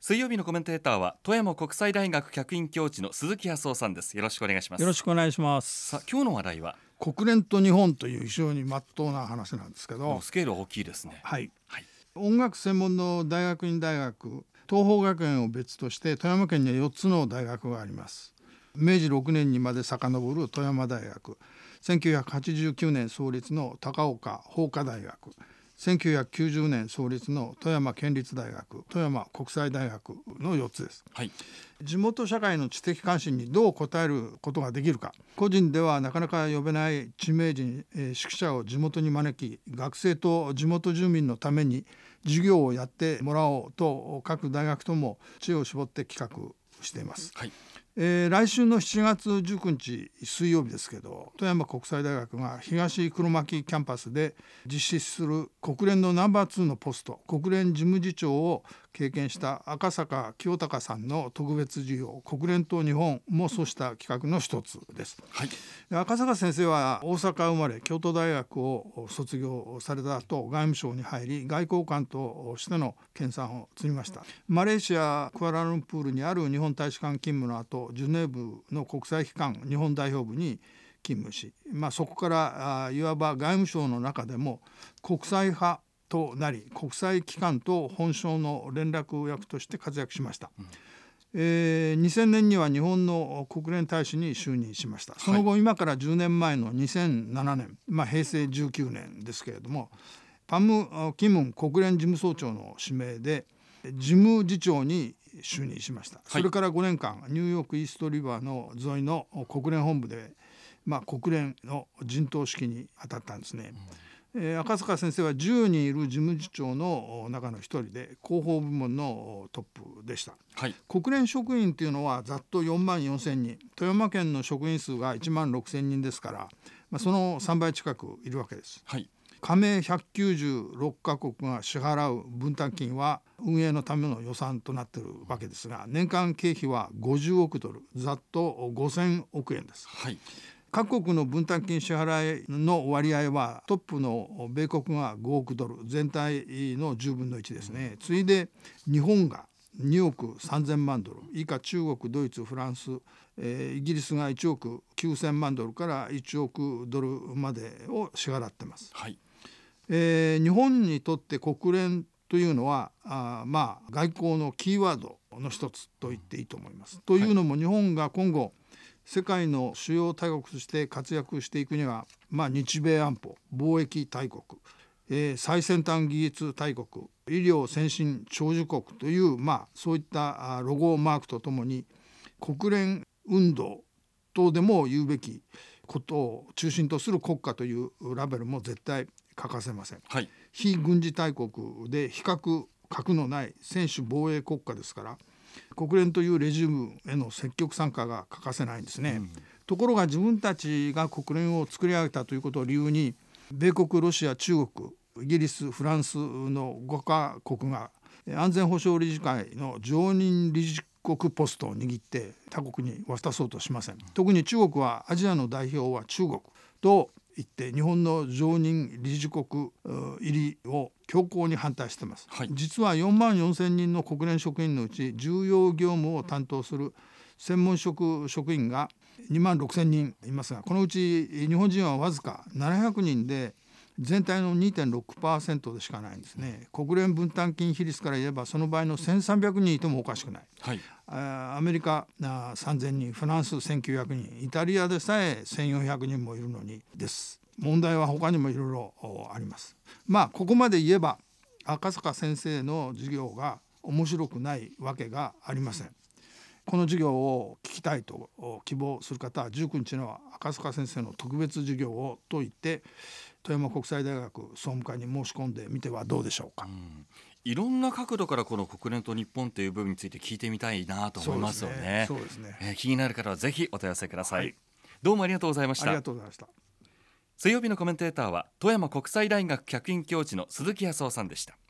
水曜日のコメンテーターは富山国際大学客員教授の鈴木康夫さんです。よろしくお願いします。 よろしくお願いします。 さあ、今日の話題は国連と日本という非常に真っ当な話なんですけど、 スケール大きいですね。 はい、 はい、 音楽専門の大学院大学、東邦学園を別として富山県には4つの大学があります。明治6年にまで遡る富山大学、1989年創立の高岡法科大学、1990年創立の富山県立大学、富山国際大学の4つです。 はい、 地元社会の知的関心にどう応えることができるか、個人ではなかなか呼べない知名人、指揮者を地元に招き、学生と地元住民のために授業をやってもらおうと各大学とも知恵を絞って企画しています。 はい、 来週の7月19日水曜日ですけど、富山国際大学が東黒巻キャンパスで実施する国連のナンバー2のポスト、国連事務次長を経験した赤坂清隆さんの特別授業、国連と日本もそうした企画の一つです。 はい、 赤坂先生は大阪生まれ、京都大学を卒業された後、外務省に入り外交官としての研鑽を積みました。マレーシアクアラルンプールにある日本大使館勤務の後、ジュネーブの国際機関日本代表部に勤務し、そこからいわば外務省の中でも国際派となり、国際機関と本省の連絡役として活躍しました。2000年には日本の国連大使に就任しました。その後、今から10年前の2007年、平成19年ですけれども、パム・キムン国連事務総長の指名で事務次長に就任しました。それから5年間ニューヨークイーストリバーの沿いの国連本部で、国連の陣頭指揮に当たったんですね。赤坂先生は10人いる事務次長の中の一人で、広報部門のトップでした。 はい、 国連職員というのはざっと4万4千人、富山県の職員数が1万6千人ですから、その3倍近くいるわけです。 はい、 加盟196カ国が支払う分担金は運営のための予算となっているわけですが、年間経費は50億ドル、ざっと5000億円です。 はい、 各国の分担金支払いの割合はトップの米国が5億ドル、全体の10分の1ですね。次いで日本が2億3000万ドル、以下中国、ドイツ、フランス、イギリスが1億9000万ドルから1億ドルまでを支払っています。 はい、 日本にとって国連というのは外交のキーワードの一つと言っていいと思います。というのも、日本が今後世界の主要大国として活躍していくには、日米安保、貿易大国、最先端技術大国、医療先進長寿国という、そういったロゴマークとともに国連運動とでも言うべきことを中心とする国家というラベルも絶対欠かせません。 はい、 非軍事大国で比較格のない専守防衛国家ですから、国連というレジームへの積極参加が欠かせないんですね。ところが自分たちが国連を作り上げたということを理由に、米国、ロシア、中国、イギリス、フランスの5カ国が安全保障理事会の常任理事国ポストを握って他国に渡そうとしません。特に中国はアジアの代表は中国と言って日本の常任理事国入りを強硬に反対しています。 はい、 実は4万4千人の国連職員のうち重要業務を担当する専門職員が2万6千人いますが、このうち日本人はわずか700人で全体の 2.6% でしかないんですね。国連分担金比率から言えばその場合の1300人いてもおかしくない。 はい、 アメリカ3000人、フランス1900人、イタリアでさえ1400人もいるのにです。問題は他にもいろいろあります。ここまで言えば赤坂先生の授業が面白くないわけがありません。この授業を聞きたいと希望する方は19日の赤坂先生の特別授業をと言って富山国際大学総務会に申し込んでみてはどうでしょうか。 いろんな角度からこの国連と日本という部分について聞いてみたいなと思いますよね。 そうですね。 気になる方はぜひお問い合わせください。 はい、 どうもありがとうございました。 ありがとうございました。 水曜日のコメンテーターは富山国際大学客員教授の鈴木康夫さんでした。